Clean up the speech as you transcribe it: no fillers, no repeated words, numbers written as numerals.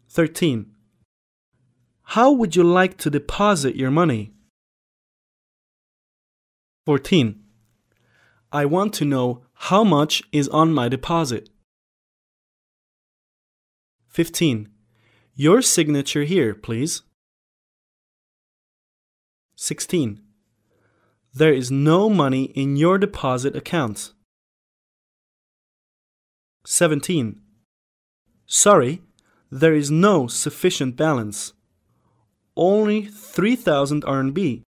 13. How would you like to deposit your money? 14. I want to know how much is on my deposit. 15. Your signature here, please. 16. There is no money in your deposit account. 17. Sorry, there is no sufficient balance. Only 3,000 RMB.